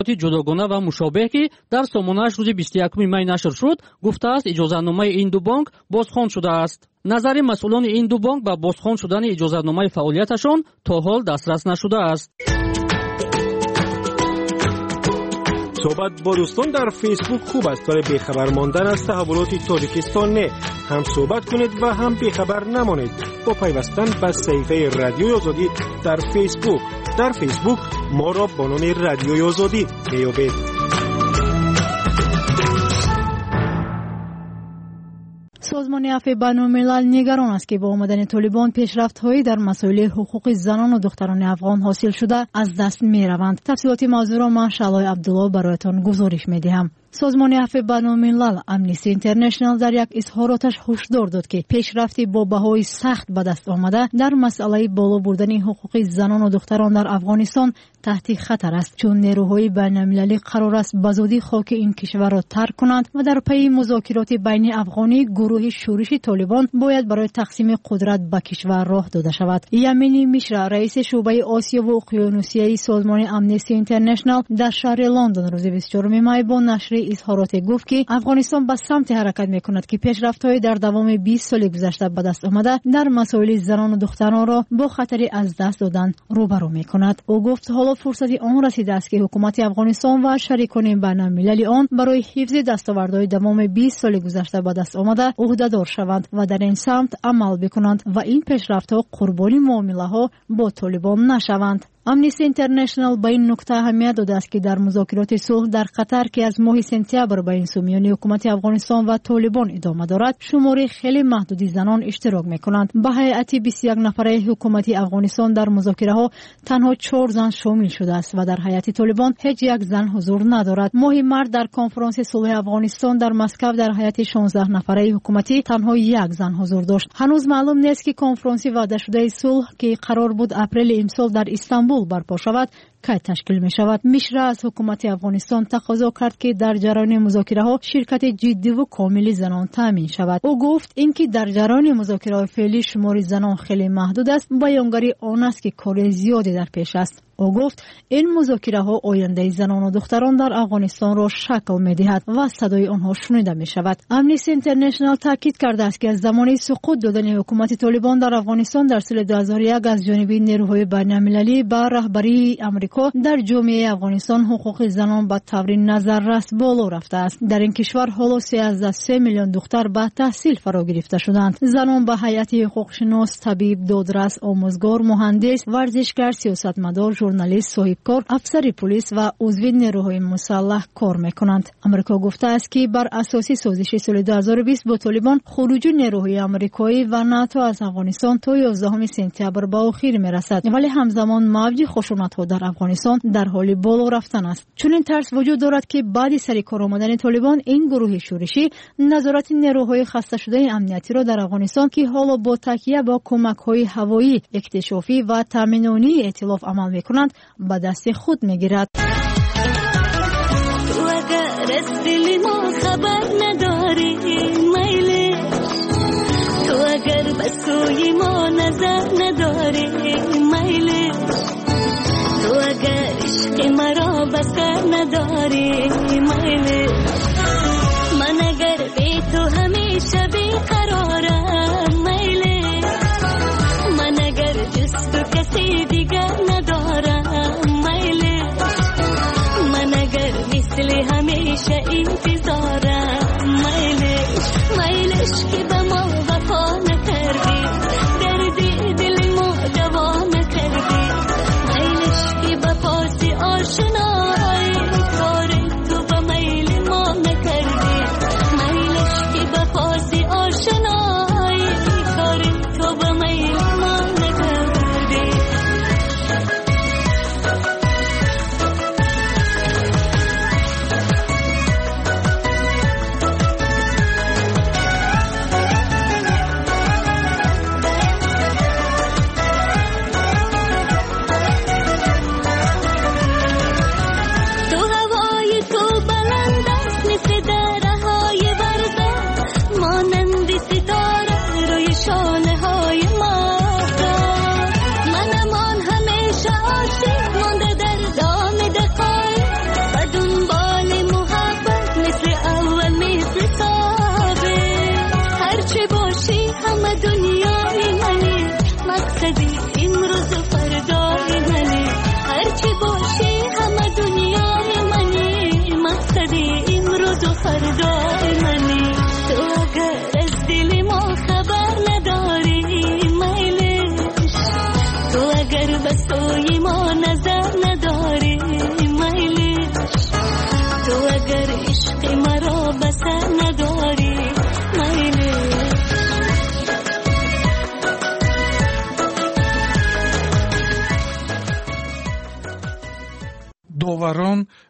ҳолати ҷудогона ва мушобеҳ ки дар сомонааш рӯзи 21 май нашр шуд, гуфтааст иҷозатномаи ин ду банк бозхонд шудааст. назари масъулони ин ду банк ба бозхонд шудани иҷозатномаи фаъолияташон то ҳол дастрас нашудааст. صحبت با دوستان در فیسبوک خوب است ولی بیخبر ماندن از تحولات تاجیکستان نه. هم صحبت کنید و هم بیخبر نمانید با پیوستن به صفحه رادیوی آزادی در فیسبوک. در فیسبوک ما را با نام رادیوی آزادی میابید. سازمان عفو بین‌الملل نگران است که با آمدن طالبان پیشرفت‌هایی در مسائل حقوق زنان و دختران افغان حاصل شده از دست می‌روند. تفصیلات موضوع را من شعلای عبدالله برایتان گزارش می‌دهم. سازمان عفو بین‌الملل امنیستی اینترنشنال در یک اظهاراتش هشدار داد که پیشرفتی با بهای سخت به دست آمده در مسئله بالا بردن حقوق زنان و دختران در افغانستان تحت خطر است، چون نیروهای بین‌المللی قرار است بزودی خاک این کشور را ترک کنند و در پی مذاکرات بین افغانی گروه شورش طالبان باید برای تقسیم قدرت به کشور راه داده شود. یمینی میشرا رئیس شعبه آسیا و اقیانوسیه سازمان امنیستی اینترنشنال در شهر لندن روز 24 می با نشر اظهارات گفت که افغانستان به سمت حرکت میکند که پیشرفت‌های در دوام 20 سال گذشته به دست آمده در مسائل زنان و دختران را با خطری از دست دادن روبرو میکند. او گفت حالا فرصتی آن رسیده است که حکومت افغانستان و شریکان بین‌المللی آن برای حفظ دستاوردهای دوام 20 سال گذشته به دست آمده عهده‌دار شوند و در این سمت عمل بکنند و این پیشرفت‌ها قربانی معامله‌ها با طالبان نشوند. امنیستی اینترنشنال به این نکته اهمیت داده است که در مذاکرات صلح در قطر که از ماه سپتامبر بین میان حکومت افغانستان و طالبان ادامه دارد، شمار خیلی محدودی زنان اشتراک میکنند. به هیئت 21 نفره حکومت افغانستان در مذاکره ها تنها 4 زن شامل شده است و در هیئت طالبان هیچ یک زن حضور ندارد. ماه مارس در کنفرانس صلح افغانستان در مسکو در هیئت 16 نفره حکومتی تنها 1 زن حضور داشت. هنوز معلوم نیست که کنفرانس وعده شده صلح که قرار بود اپریل امسال در استانبول برپا شود کی تشکیل می شود. میشرا از حکومت افغانستان تقاضا کرد که در جریان مذاکره ها شرکت جدی و کامل زنان تامین شود. او گفت اینکه در جریان مذاکره های فعلی شمار زنان خیلی محدود است، بیانگری آن است که کار زیادی در پیش است. او گفت این مذاکره ها آینده زنان و دختران در افغانستان را شکل می دهد و صدای آنها شنیده می شود. امنیستی اینترنشنال تاکید کرده است که از زمان سقوط دادن حکومت طالبان در افغانستان در سال 2001 از جانب نیروهای بین‌المللی با رهبری آمریکا در جامعه افغانستان حقوق زنان به طور نظررس بالا رفته است. در این کشور حالا 13 میلیون دختر به تحصیل فرا گرفته شدند. زنان به هیئت حقوقشناس، طبیب، دادرس، آموزگار، مهندس، ورزشکار، سیاستمدار، ژورنالیست، صاحبکار، افسر پلیس و عضو نیروهای مسلح کار میکنند. آمریکا گفته است که بر اساس سازش سال 2020 با طالبان خروج نیروهای آمریکایی و ناتو از افغانستان تا 11 سپتامبر به اخیر میرسد، ولی همزمان موج خشونت‌ها در افغانستان در حال بالا رفتن است. چون این ترس وجود دارد که بعد سر کار آمدن طالبان این گروه شورشی نظارت نیروهای خسته شده امنیتی را در افغانستان که حالا با تکیه با کمک‌های هوایی، اکتشافی و تامینانی ائتلاف عمل می‌کنند به دست خود می‌گیرد. تو اگر از دل ما خبر نداری میل، تو اگر به سوی ما نظر نداری میل، تو اگر عشق مرا بسر نداری میل، من اگر بی تو همیشه بیقرارم میل، من اگر جز تو کسی دیگر ندارم میل، من اگر مثل همیشه انتظارم میل، میلش که به ما وفا نکردی، دردی دل ما دوا نکردی، میلش که به پاس آشنایی کار تو به میل ما نکردی، میلش که به پاس آشنایی کار تو به میل ما نکردی.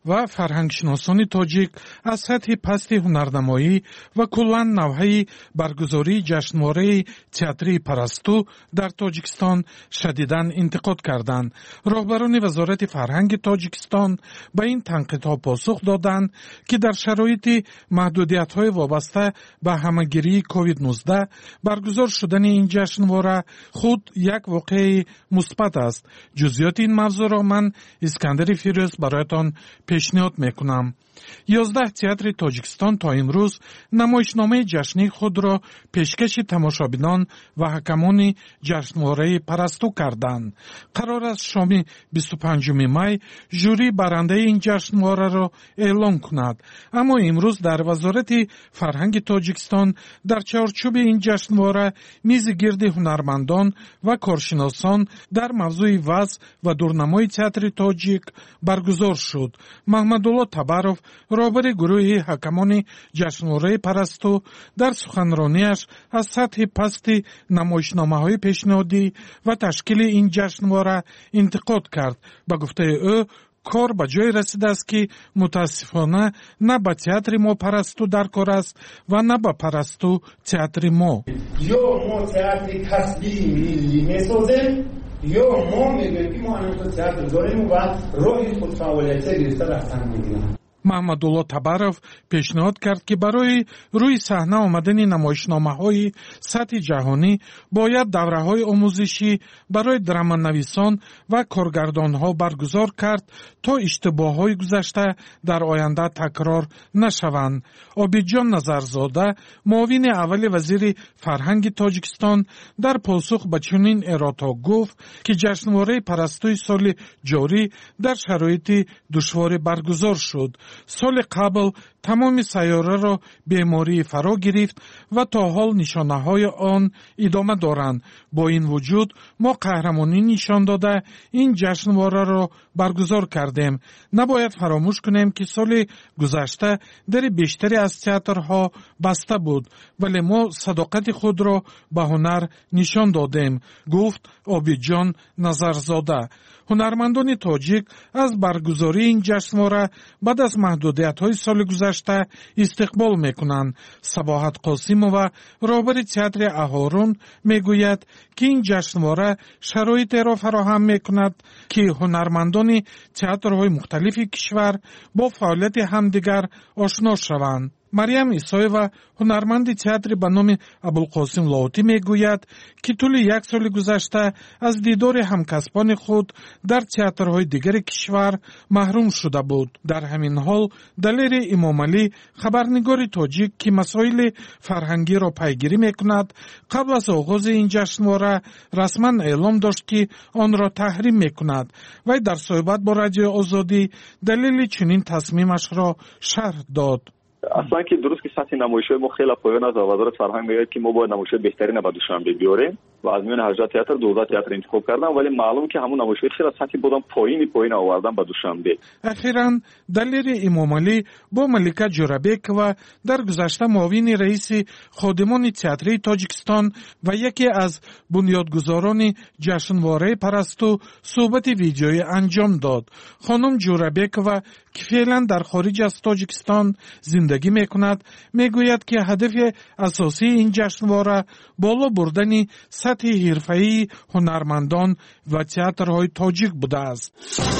و فرهنگشناسان تاجیک از سطح پست هنرنمایی و کلاً نوع برگزاری جشنواره تئاتری پرستو در تاجیکستان شدیداً انتقاد کردند. راهبران وزارت فرهنگ تاجیکستان به این تنقیدها پاسخ دادند که در شرایط محدودیت‌های وابسته به همه‌گیری کووید 19 برگزار شدن این جشنواره خود یک واقعه مثبت است. جزئیات این موضوع را من اسکندر فیروز برایتان پیشنهاد میکنم. 11 تئاتر تاجیکستان تا امروز نمایشنامه جشنی خود را پیشکش تماشابینان و حکمان جشنواره پرستو کردند. قرار است شام 25 می ژوری برنده این جشنواره را اعلام کند. اما امروز در وزارت فرهنگ تاجیکستان در چارچوب این جشنواره میز گرد هنرمندان و کارشناسان در موضوع وضع و دورنمای تئاتر تاجیک برگزار شد. محمدالله تبارов رهبر گروه حکمان جشنواره پرستو در سخنرانیش از سطح پست نمایشنامه‌های پیشنهادی و تشکیل این جشنواره انتقاد کرد. به گفته او کار به جای رسیده است که متاسفانه نه به تئاتر ما پرستو در کار است و نه به پرستو تئاتر ما. یا ما تئاتر کسبی ملی میسازیم یا ما میگوییم که ما الان تئاتر داریم و راهی خود فعالیت گرفته رفتن میگیریم. محمدالله تبارов پیشنهاد کرد که برای روی صحنه آمدن نمایشنامه‌های سطح جهانی باید دوره‌های آموزشی برای درامانویسان و کارگردان‌ها برگزار کرد تا اشتباه‌های گذشته در آینده تکرار نشوند. عابدجان نظرزاده معاون اول وزیر فرهنگ تاجیکستان در پاسخ به چنین ارادا گفت که جشنواره پرستوی سال جاری در شرایط دشوار برگزار شد. سال قبل تمام سیاره را بیماری فرا گرفت و تا حال نشانه‌های آن ادامه دارند. با این وجود ما قهرمانی نشان داده این جشنواره را برگزار کردیم. نباید فراموش کنیم که سال گذشته در بیشتری از تئاترها بسته بود ولی ما صداقت خود را به هنر نشان دادیم، گفت عابدجان نظرزاده. هنرمندان تاجیک از برگزاری این جشنواره بعد از محدودیت‌های سال گذشته استقبال می‌کنند. صباحت قاسمова رهبر تئاتر اهارون میگوید که این جشنواره شرایط را فراهم می‌کند که هنرمندان تئاترهای مختلف کشور با فعالیت همدیگر آشنا شوند. مریم ایسایова هنرمند تئاتر به نام ابوالقاسم لاهوتی میگوید که طول یک سال گذشته از دیدار همکسبان خود در تئاترهای دیگر کشور محروم شده بود. در همین حال دلیر امامعلی خبرنگار تاجیک که مسائل فرهنگی را پیگیری میکند قبل از آغاز این جشنواره رسما اعلام داشت که آن را تحریم میکند. وی در صحبت با رادیو آزادی دلیل چنین تصمیمش را شرح داد. اصلا که درست که سطح نمایش‌های ما خیلی پایین است و وزارت فرهنگ میگه که ما باید نمایش‌های بهترین رو به دوشنبه بیاریم و از میان 18 تئاتر 12 تئاتر انتخاب کردن ولی معلوم که همون نمایش‌های خیلی سطحی بودن پایین آوردن به دوشنبه. اخیراً دلیر امامعلی با ملکه جورابک و در گذشته معاون رئیس خادمان تئاتر تاجیکستان و یکی از بنیادگذاران جشنواره پرستو صحبت ویدیویی انجام داد. خانم جورابک و که فعلا در خارج از تاجیکستان زندگی میکند میگوید که هدف اساسی این جشنواره بالا بردن سطح حرفه‌ای هنرمندان و تئاترهای تاجیک بوده است.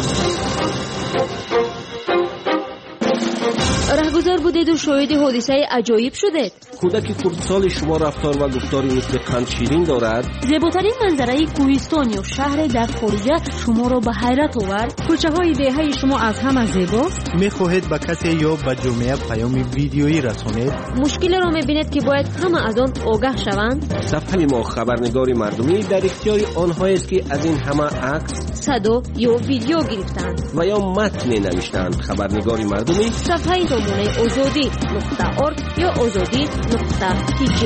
رهگذر بودید و شاهد حادثه عجایب شدید. کودک خردسال شما رفتار و گفتاری مثل قند شیرین دارد. زیباترین منظره کوهستان یا شهر در خارجه شما را به حیرت آورد. کوچه های دهه شما از همه زیباست. میخواهید به کسی یا به جامعه پیام ویدیویی رسانید. مشکل را میبینید که باید همه از آن آگاه شوند. صفحه ما خبرنگار مردمی در اختیار آنهایی است که از این همه عکس، صدا یا ویدیو گرفتند و یا متن نوشتند. خبرنگار مردمی صفحه زمانه azadi.org یا azadi.tg.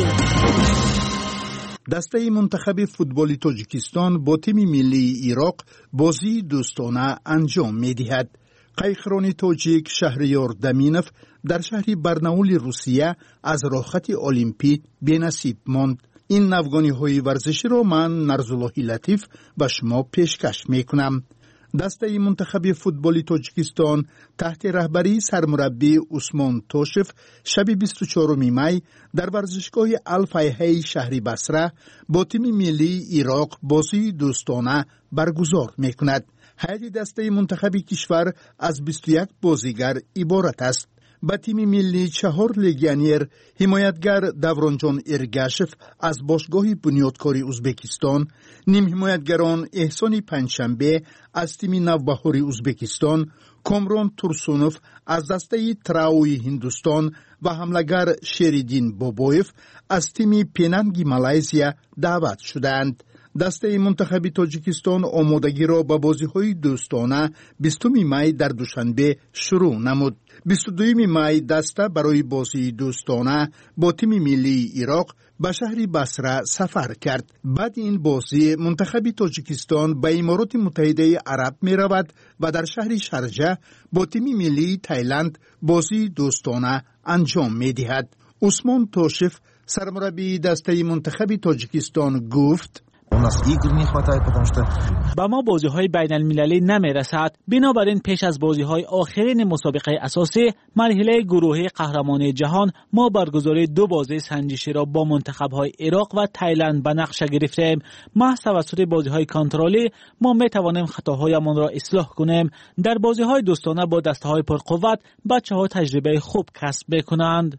دسته منتخب فوتبال تاجیکستان با تیم ملی عراق بازی دوستانه انجام می‌دهد. قیقران تاجیک شهریار دمینف در شهر برناول روسیه از راهخط المپی بی‌نصیب ماند. این نوگانی‌های ورزشی را من نرزالله لطیف به شما پیشکش می‌کنم. دسته منتخب فوتبال تاجیکستان تحت رهبری سرمربی عثمان توشف شب 24 می در ورزشگاه الفیحی شهر بصره با تیم ملی عراق بازی دوستانه برگزار می‌کند. هیئت دسته منتخب کشور از 21 بازیگر عبارت است. با تیم ملی 4 لگیونر حمایتگر دورانجان ارگاشف از باشگاه بنیادکاری ازبکستان، نیم حمایتگران احسان پنجشنبه از تیم نوبهاری ازبکستان، کامران ترسونوف از دسته تراوی هندوستان و حملگر شریدین بابویف از تیم پیننگی مالایزیا دعوت شدند. دسته منتخب تاجیکستان آمادگی را به بازی‌های دوستانه 20 می در دوشنبه شروع نمود. 22 می دسته برای بازی دوستانه با تیم ملی عراق به شهر بصره سفر کرد. بعد این بازی منتخب تاجیکستان به امارات متحده عرب می رود و در شهر شارجه با تیم ملی تایلند بازی دوستانه انجام می دهد. عثمان توشف سرمربی دسته منتخب تاجیکستان گفت: با ما بازی‌های بین‌المللی نمی‌رسد. بنابراین پیش از بازی‌های آخرین مسابقه اساسی مرحله گروهی قهرمانی جهان ما برگزاری 2 بازی سنجشی را با منتخب‌های عراق و تایلند به نقشه گرفتیم. محض توسط بازی‌های کنترلی ما می‌توانیم خطاهایمان را اصلاح کنیم. در بازی‌های دوستانه با دسته‌های پرقوت بچه‌ها تجربه خوب کسب می‌کنند.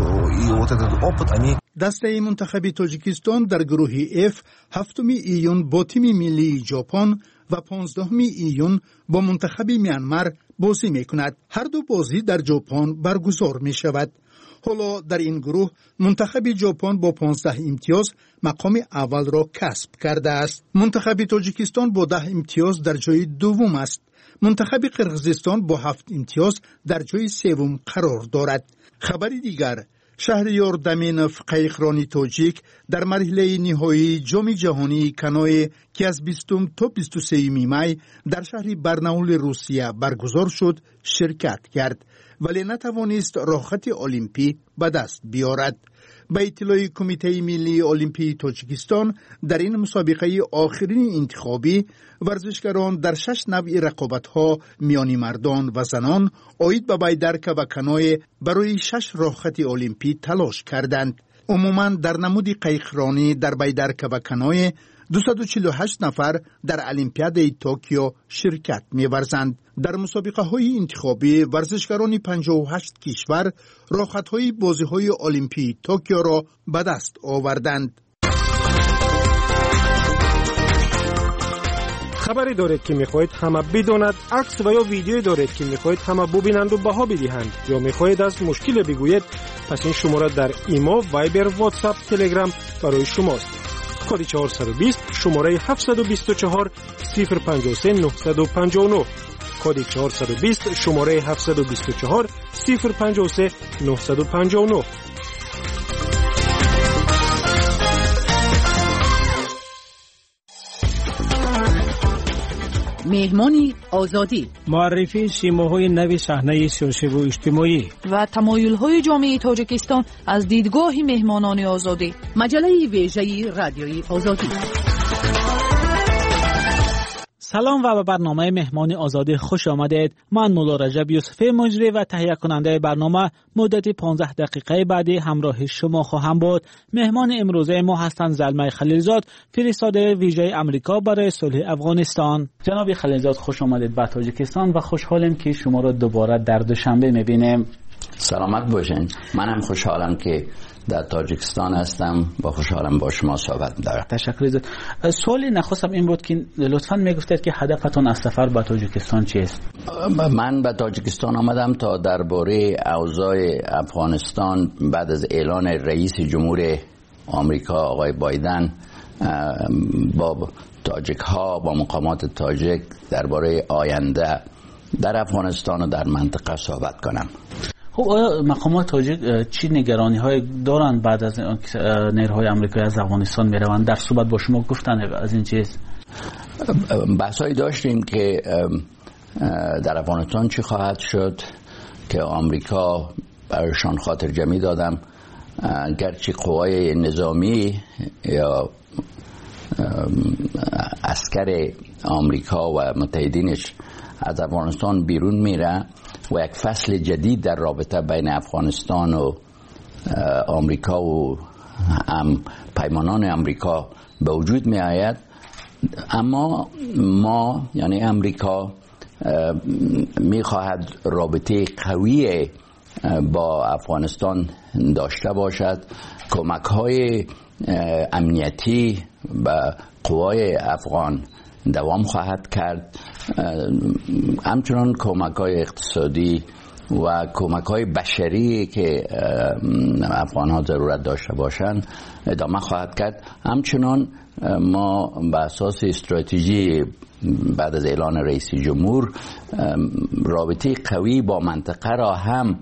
دسته منتخب تاجیکستان در گروه F 7 ایون با تیم ملی ژاپن و 15 ایون با منتخب میانمار بازی میکند. هر دو بازی در ژاپن برگزار می شود. حالا در این گروه منتخب ژاپن با 15 امتیاز مقام اول را کسب کرده است. منتخب تاجیکستان با 10 امتیاز در جای دوم است. منتخب قرقیزستان با 7 امتیاز در جای سوم قرار دارد. خبری دیگر: شهریار دمینوف قایقرانی تاجیک در مرحله نهایی جام جهانی کانوی که از 20 تا 23 می در شهر برناول روسیه برگزار شد شرکت کرد، ولی نتوانست راحت المپی به دست بیارد. به اطلاع کمیته ملی المپی تاجیکستان در این مسابقه آخرین انتخابی ورزشکاران در 6 نوع رقابت‌ها میان مردان و زنان آید به بیدرک و کانوی برای 6 راحت المپی تلاش کردند. عموماً در نمود قایقرانی در بیدرک و کانوی 248 نفر در المپیاد توکیو شرکت می‌ورزند. در مسابقه‌های انتخابی ورزشکاران 58 کشور راحت‌های بازی‌های المپی توکیو را به دست آوردند. خبری دارید که میخواهید همه بداند، عکس و یا ویدیویی دارید که میخواهید همه ببینند و بها بدهند، یا میخواهید از مشکل بگویید، پس این شماره در ایما، وایبر، واتساپ، تلگرام برای شماست. کد 420 شماره 724 053 959. کد 420 شماره 724 053 959. مهمانی آزادی، معرفی سیماهای نو صحنه سیاسی و اجتماعی و تمایل‌های جامعه تاجیکستان از دیدگاه مهمانان آزادی. مجله ویژه رادیوی آزادی. سلام و به برنامه مهمان آزادی خوش آمدید. من مولا رجب یوسفی مجری و تهیه کننده برنامه مدت 15 دقیقه بعدی همراه شما خواهم بود. مهمان امروزه ما هستند زلمه خلیلزاد، فرستاده ویژه امریکا برای صلح افغانستان. جناب خلیلزاد خوش آمدید به تاجیکستان و خوشحالم که شما را دوباره در دوشنبه می‌بینیم. سلامت باشین. منم خوشحالم که در تاجیکستان هستم، با خوشحالم با شما صحبت دارم. تشکر. سوالی نخواستم این بود که لطفاً میگفتید که هدفتون از سفر به تاجیکستان چیست؟ من به تاجیکستان آمدم تا درباره اوضاع افغانستان بعد از اعلان رئیس جمهور آمریکا آقای بایدن با تاجیک ها، با مقامات تاجیک درباره آینده در افغانستان و در منطقه صحبت کنم. خب آیا مقامات تاجیک چی نگرانی های دارند بعد از نیروهای آمریکایی از افغانستان میروند؟ در صحبت با شما گفتن از این چیز؟ بحثایی داشتیم که در افغانستان چی خواهد شد که آمریکا برایشان خاطر جمعی دادم، گرچه قوای نظامی یا عسکر آمریکا و متحدینش از افغانستان بیرون میره و یک فصل جدید در رابطه بین افغانستان و آمریکا و پیمانان آمریکا به وجود می آید. اما ما یعنی آمریکا می خواهد رابطه قوی با افغانستان داشته باشد، کمک های امنیتی به قوای افغان دوام خواهد کرد، همچنان کمک های اقتصادی و کمک های بشری که افغان ها ضرورت داشته باشند ادامه خواهد کرد. همچنان ما به اساس استراتژی بعد از اعلان رئیس جمهور رابطه قوی با منطقه را هم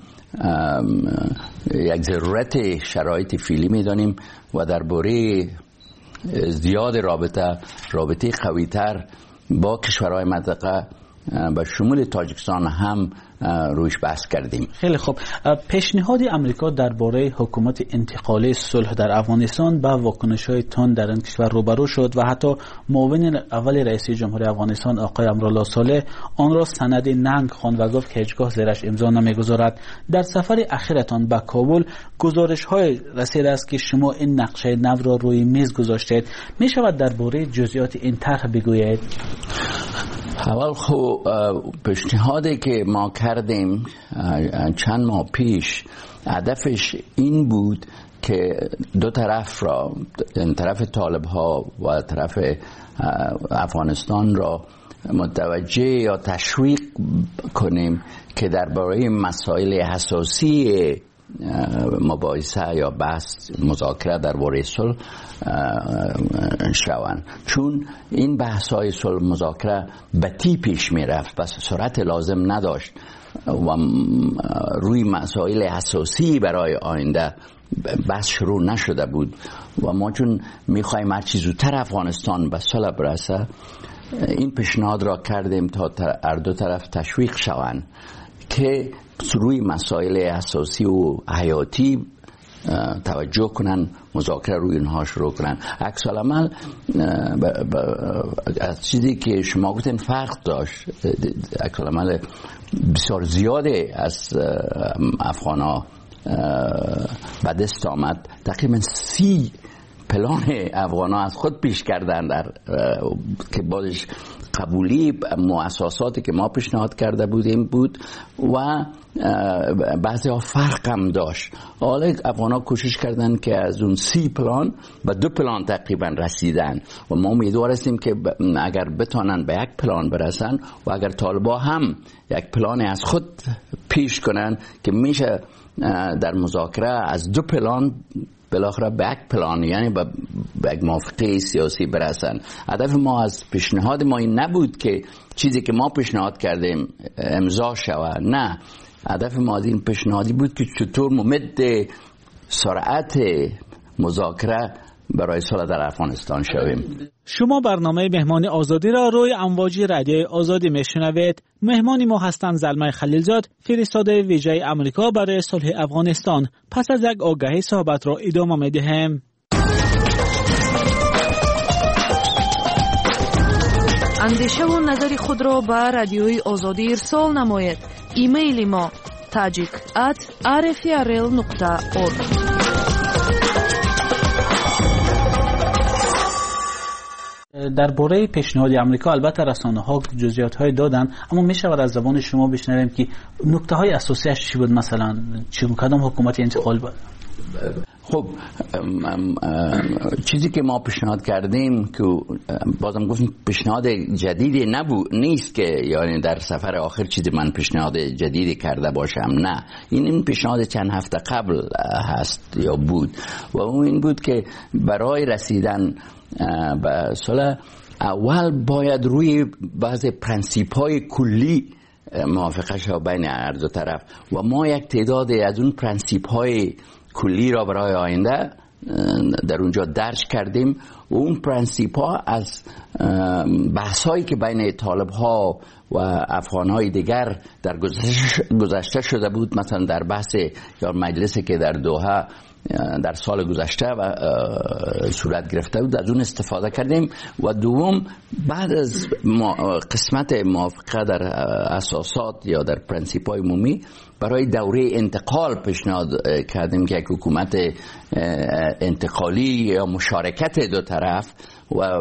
یک ضرورت شرایط فعلی می‌دانیم و درباره زیاد رابطه قوی‌تر با کشورهای منطقه به شمول تاجیکستان هم رویش بحث کردیم. خیلی خوب. پیشنهاد آمریکا درباره حکومت انتقالی صلح در افغانستان با واکنش‌های تند در این کشور روبرو شد و حتی معاون اول رئیس جمهور افغانستان آقای امرالله صالح آن را سند ننگ خواند و گفت که هیچگاه زیرش امضا نمی‌گذارد. در سفر اخیرتان به کابل گزارش‌های رسیده است که شما این نقشه نو را روی میز گذاشتید. می‌شود درباره جزئیات این طرح بگویید؟ اول خب پیشنهادی که ما کردیم چند ماه پیش هدفش این بود که دو طرف را، طرف طالب ها و طرف افغانستان را متوجه یا تشویق کنیم که درباره مسائل حساسی مباحثه یا بحث مذاکره درباره صلح شوند، چون این بحث های صلح مذاکره بطی پیش می رفت و سرعت لازم نداشت و روی مسائل حساسی برای آینده بحث شروع نشده بود و ما چون می خواهیم هر چیز زودتر افغانستان به صلح برسه این پیشنهاد را کردیم تا هر دو طرف تشویق شوند که روی مسائل اساسی و حیاتی توجه کنن، مذاکره روی اینها شروع کنن. عکس العمل از چیزی که شما گفتین فرق داشت، عکس العمل بسیار زیاده از افغانا به دست آمد. تقریبا 30 پلان افغانا از خود پیش کردن در که بازش قبولی مؤسساتی که ما پیشنهاد کرده بودیم بود و بعضی ها فرق هم داشت. حالا افغانا کوشش کردن که از اون 30 پلان به 2 پلان تقریبا رسیدن و ما امیدوار هستیم که اگر بتانن به 1 پلان برسن و اگر طالبا هم 1 پلان از خود پیش کنن که میشه در مذاکره از 2 پلان بالاخره به 1 پلان یعنی به یک موافقه سیاسی برسن. هدف ما از پیشنهاد ما این نبود که چیزی که ما پیشنهاد کردیم امضا شود، نه، هدف ما از این پیشنهادی بود که چطور ممد سرعت مذاکره برای صلح در افغانستان شویم. شما برنامه مهمان آزادی را روی امواج رادیوی آزادی میشنوید. مهمانی ما هستند زلمه خلیلزاد، فرستاده ویژه آمریکا برای صلح افغانستان. پس از یک آگهی صحبت را ادامه میدهیم. اندیشه و نظر خود را به رادیوی آزادی ارسال نمایید. ایمیل ما tajik@rfrl.org. درباره پیشنهاد آمریکا البته رسانه‌ها جزئیات‌های دادن، اما می‌شود از زبان شما بشنویم که نکته‌های اساسیش چی بود؟ مثلا چه کدام حکومت انتقال بود؟ خب چیزی که ما پیشنهاد کردیم که بازم گفتیم پیشنهاد جدیدی نیست که یعنی در سفر آخر چیزی من پیشنهاد جدیدی کرده باشم، نه، این پیشنهاد چند هفته قبل هست یا بود و اون این بود که برای رسیدن به صلح اول باید روی بعض پرنسیپ‌های کلی موافقه شد بین هر دو طرف و ما یک تعداد از اون پرنسیپ‌های کلی را برای آینده در اونجا درج کردیم و اون پرنسیپ‌ها از بحث‌هایی که بین طالب‌ها و افغان‌های دیگر در گذشته شده بود، مثلا در بحث یا مجلسی که در دوحه در سال گذشته و صورت گرفته بود از اون استفاده کردیم. و دوم بعد از قسمت موافقه در اساسات یا در پرنسیپ‌های عمومی برای دوره انتقال پیشنهاد کردیم که یک حکومت انتقالی یا مشارکت دو طرف و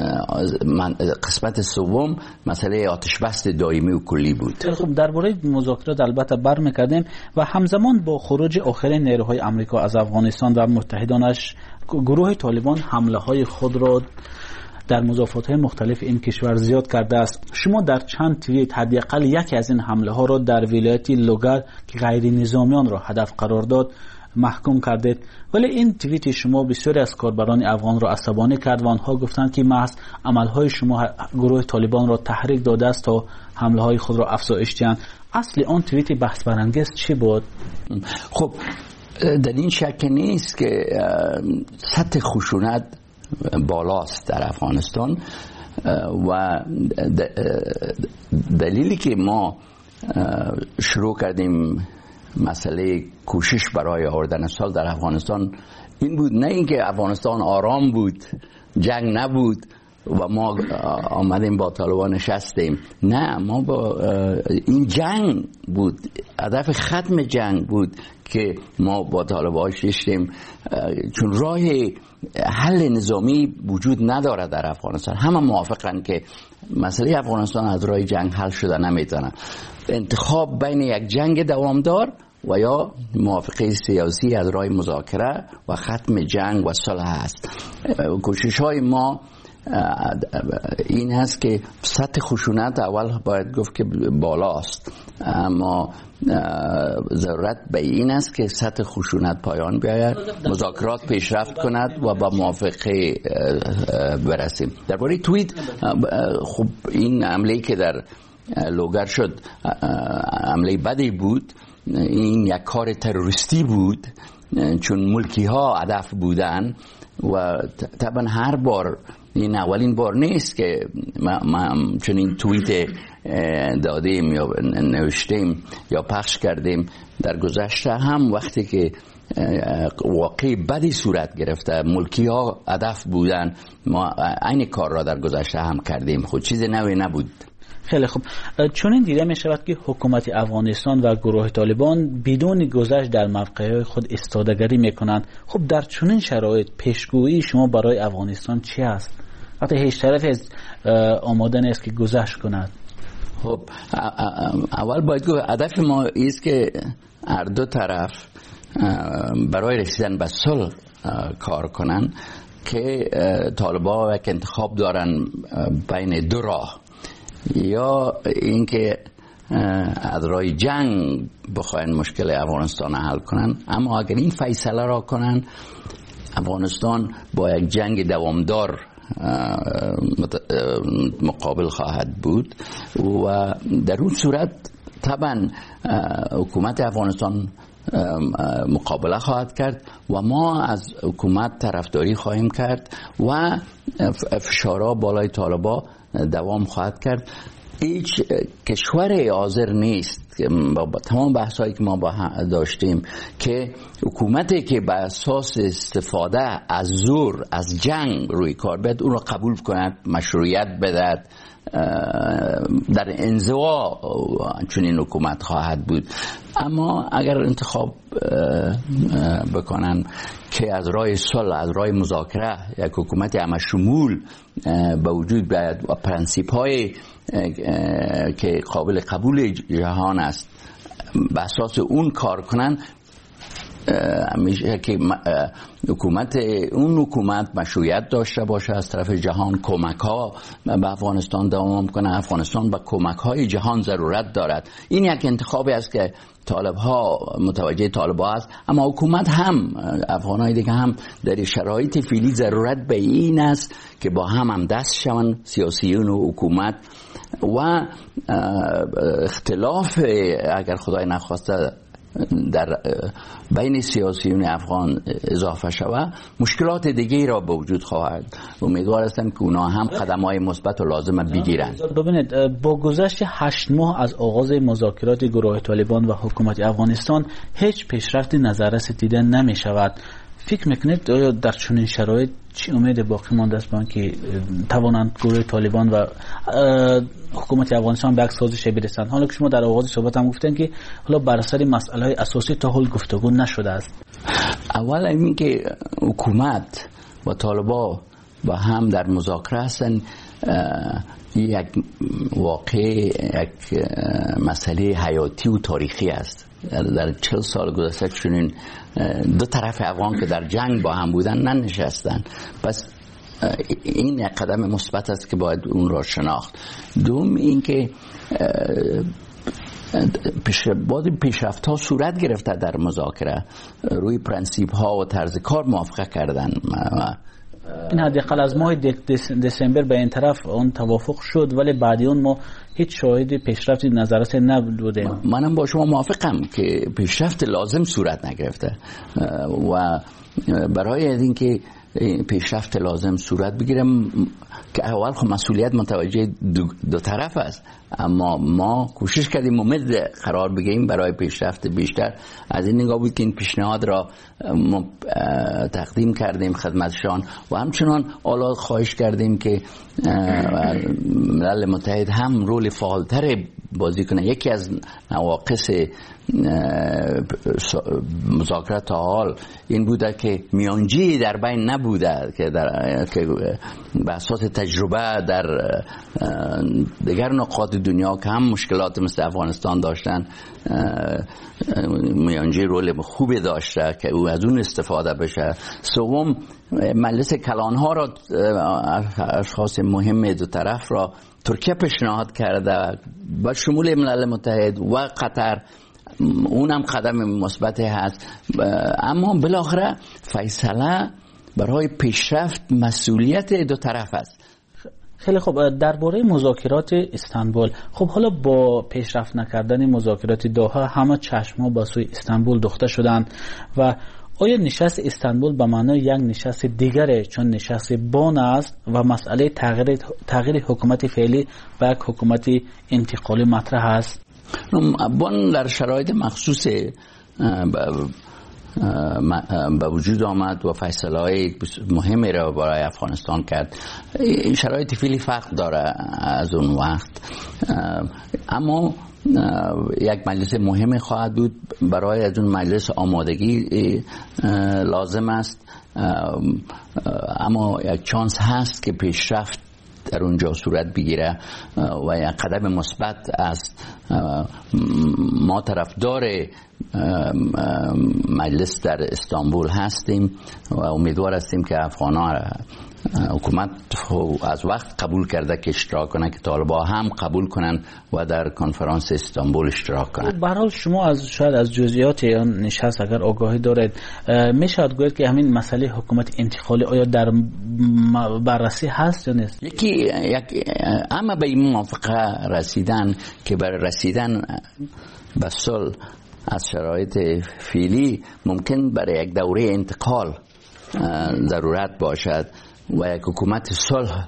قسمت سوم مسئله آتش بس دائمی و کلی بود. خب درباره مذاکرات البته برمی‌گردیم و همزمان با خروج آخرین نیروهای آمریکا از افغانستان و متحدانش گروه طالبان حمله‌های خود را در مضافات‌های مختلف این کشور زیاد کرده است. شما در چند توییت حداقل یکی از این حمله‌ها را در ولایت لوگر که غیر نظامیان را هدف قرار داد محکوم کردید، ولی این توییت شما بسیاری از کاربران افغان را عصبانی کرد و آنها گفتند که محض عملهای شما گروه طالبان را تحریک داده است تا حمله‌های خود را افزایش دهند. اصل آن توییت بحث برانگیز چی بود؟ خب در این شک نیست که سطح خشونت بالاست در افغانستان و دلیلی که ما شروع کردیم مسئله کوشش برای آوردن صلح در افغانستان این بود، نه اینکه افغانستان آرام بود، جنگ نبود و ما آمدیم با طالبان نشستیم، نه، ما با این جنگ بود، هدف ختم جنگ بود که ما با طالبان شدیم، چون راه حل نظامی وجود نداره در افغانستان. همه موافقن که مسئله افغانستان از راه جنگ حل شده نمیتونه. انتخاب بین یک جنگ دوامدار و یا موافقه سیاسی از راه مذاکره و ختم جنگ و صلح است. کوشش های ما این هست که سطح خشونت اول باید گفت که بالاست، اما ضرورت به این است که سطح خشونت پایان بیاید، مذاکرات پیشرفت کند و با موافقه برسیم. درباره توییت، خب این حمله که در لوگر شد حمله بدی بود، این یک کار تروریستی بود چون ملکی ها هدف بودن و طبعا هر بار این اولین بار نیست که ما چون این توییت دادیم یا نوشتیم یا پخش کردیم. در گذشته هم وقتی که واقعی بدی صورت گرفته ملکی ها هدف بودن ما این کار را در گذشته هم کردیم، خود چیز نوی نبود. خیلی خوب. چون این دیده می شود که حکومت افغانستان و گروه طالبان بدون گذشت در موقعهای خود استادگری می کنند. خب در چنین شرایط پیشگویی شما برای افغانستان چی است؟ وقتی هیچ طرف از آماده نیست که گذشت کند. خب اول باید گفت هدف ما است که هر دو طرف برای رسیدن به صلح کار کنند که طالبان یک انتخاب دارن بین دو راه، یا اینکه از راه جنگ بخواین مشکل افغانستان حل کنن، اما اگر این فیصله را کنن افغانستان با یک جنگ دوامدار مقابل خواهد بود و در اون صورت طبعا حکومت افغانستان مقابله خواهد کرد و ما از حکومت طرفداری خواهیم کرد و فشارها بالای طالبان دوام خواهد کرد. هیچ کشور حاضر نیست که با تمام بحثایی که ما داشتیم که حکومتی که بر اساس استفاده از زور از جنگ روی کار بیاد اون را قبول کند، مشروعیت بدهد. در انزوا چون این حکومت خواهد بود. اما اگر انتخاب بکنن که از راه صلح، از راه مذاکره یک حکومت همه شمول به وجود بیاید و پرنسیپ های که قابل قبول جهان است به اساس اون کار کنن، میشه که حکومت مشروعیت داشته باشه از طرف جهان، کمک ها به افغانستان دوام کنه. افغانستان به کمک های جهان ضرورت دارد. این یک انتخابی است که طالب ها متوجه طالب ها است، اما حکومت هم افغان های دیگه هم در شرایط فعلی ضرورت به این است که با هم دست شوند سیاسیون و حکومت و اختلاف اگر خدای نخواسته در بین سیاسیون افغان اضافه شود مشکلات دیگه را به وجود خواهد. امیدوار هستم که اونا هم قدم‌های مثبت و لازم بگیرند. ببینید با گذشت 8 ماه از آغاز مذاکرات گروه طالبان و حکومت افغانستان هیچ پیشرفتی نظررس دیده نمی شود. فکر میکنید در چنین شرایط چی امید باقی مانده است برای که توانند گروه طالبان و حکومت افغانستان به یک سازش برسند؟ حالا که شما در آغاز صحبت هم گفتن که حالا بر سر مسائل اساسی تا حال گفتگو نشده است. اول این که حکومت و طالبان با هم در مذاکره هستند یک واقع یک مسئله حیاتی و تاریخی است. در 40 سال گذشته چنین دو طرف افغان که در جنگ با هم بودن ننشستن. پس این یک قدم مثبت است که باید اون را شناخت. دوم این که پیشرفت ها صورت گرفته در مذاکره، روی پرنسیپ ها و طرز کار موافقه کردن. این حداقل از ماه دسامبر به این طرف اون توافق شد، ولی بعد اون ما هیچ شاهد پیشرفتی نظررس نبودیم. منم با شما موافقم که پیشرفت لازم صورت نگرفته و برای اینکه پیشرفت لازم صورت بگیرم که اول خب مسئولیت متوجه دو طرف است، اما ما کوشش کردیم امید قرار بگیریم برای پیشرفت بیشتر. از این نگاه بود که این پیشنهاد را ما تقدیم کردیم خدمتشان و همچنان حالا خواهش کردیم که ملل متحد هم رول فعالتر بازی کنه. یکی از نواقص مذاکرات تا حال این بوده که میانجی در بین نبوده که به اساس تجربه در دیگر نقاط دنیا که هم مشکلات مثل افغانستان داشتن میانجی رول خوبی داشته که او از اون استفاده بشه. سوم مجلس کلانها را اشخاص مهم دو طرف را ترکیه پیشنهاد کرده با شمول ملل متحد و قطر، اونم قدم مثبتی هست. اما بالاخره فیصله برای پیشرفت مسئولیت دو طرف است. خیلی خوب، درباره مذاکرات استانبول، خب حالا با پیشرفت نکردن مذاکرات دوحه همه چشم‌ها به سوی استانبول دوخته شدند و آیا نشست استانبول به معنای یک نشست دیگره چون نشست بن است و مسئله تغییر حکومت فعلی و یک حکومت انتقالی مطرح است؟ بن در شرایط مخصوص به وجود آمد و فیصله‌های مهمی را برای افغانستان کرد. این شرایط فعلی فرق داره از اون وقت، اما یک مجلس مهم خواهد بود. برای از اون مجلس آمادگی لازم است، اما یک چانس هست که پیشرفت در اونجا صورت بگیره و یک قدم مثبت است. ما طرفدار مجلس در استانبول هستیم و امیدوار هستیم که افغان‌ها حکومت از وقت قبول کرده که اشتراک کنه که طالبان هم قبول کنن و در کنفرانس استانبول اشتراک کنن. به هر حال شما شاید از جزئیات این نشست اگر آگاهی دارید، میشه گفت که همین مسئله حکومت انتقالی آیا در بررسی هست یا نیست؟ اما به این موافقه رسیدن که برای رسیدن به صلح از شرایط فعلی ممکن برای یک دوره انتقال ضرورت باشد و یک حکومت صلح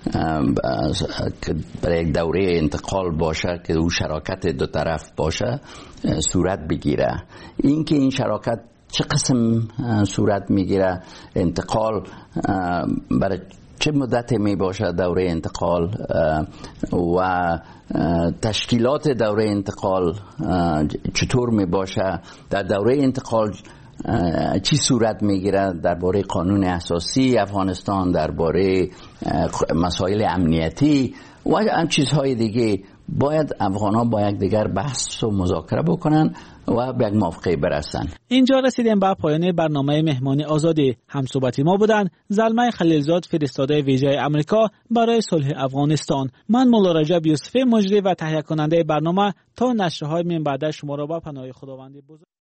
که برای یک دوره انتقال باشه که او شراکت دو طرف باشه صورت بگیره. این که این شراکت چه قسم صورت میگیره، انتقال برای چه مدت می باشه دوره انتقال و تشکیلات دوره انتقال چطور می باشه، در دوره انتقال چی صورت میگیره درباره قانون اساسی افغانستان، درباره مسائل امنیتی و هم چیزهای دیگه، باید افغان‌ها با یک دیگر بحث و مذاکره بکنن و به یک موافقه برسن. اینجا رسیدیم به پایان برنامه مهمانی آزادی. همصحبتی ما بودن زلمه خلیلزاد، فرستاده ویژه آمریکا برای صلح افغانستان. من مولا رجب یوسفی، مجری و تهیه کننده برنامه. تا نشرهای من بعد شما را با پناه خداوند بزرگ